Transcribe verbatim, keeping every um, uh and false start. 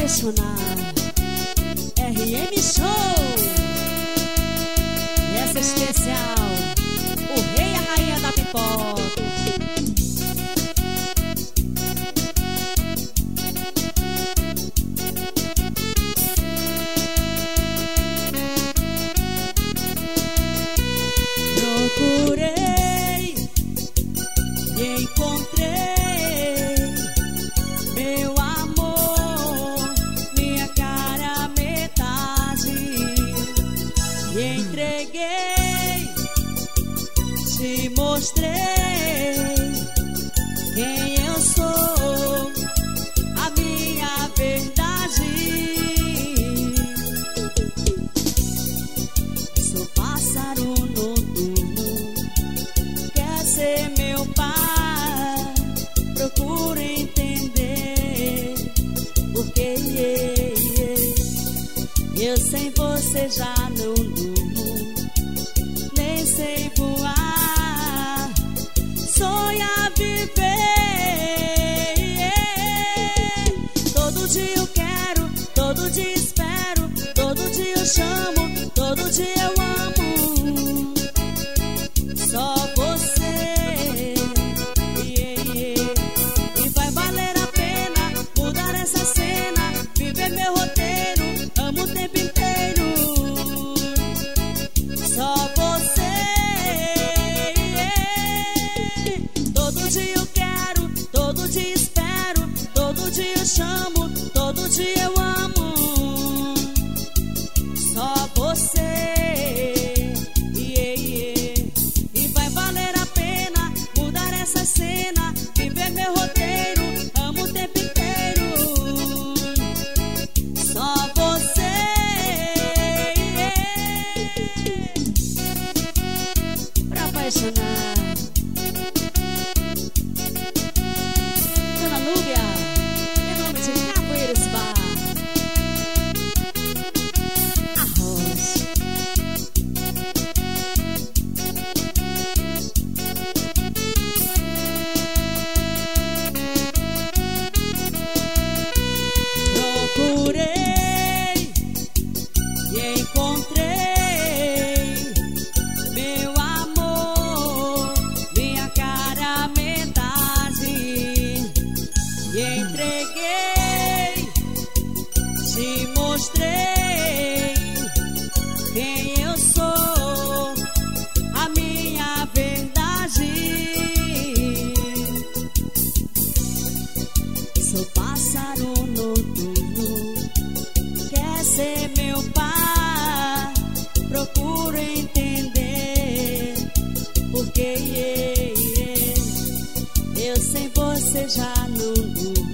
apaixonar. R M Show. E essa especial, o rei e a rainha da pipoca. Procurei e encontrei meu amor, minha cara metade, e entreguei, te mostrei quem eu sou, a minha verdade. Sou pássaro noturno, quer ser meu pai, procura entender porque yeah, yeah. Eu sem você já não durmo, nem sei voar, sonhar viver. Yeah. Todo dia eu quero, todo dia espero, todo dia eu chamo, todo dia eu amo. Só você, yeah, yeah. E vai valer a pena mudar essa cena, viver meu roteiro, amo o tempo inteiro. Só você, yeah. Todo dia eu quero, todo dia espero, todo dia eu chamo, todo dia eu amo. Só você. Essa cena, viver meu roteiro, amo o tempo inteiro. Só você, yeah. Pra apaixonar. Dona Lúbia, em nome de Capoeiras Bar. Arroz. Procurei e encontrei meu amor, minha cara metade, e entreguei, te mostrei quem eu sou, a minha verdade. Sou pássaro noturno, quer ser meu pai, procuro entender porque yeah, yeah. Eu sem você já não durmo,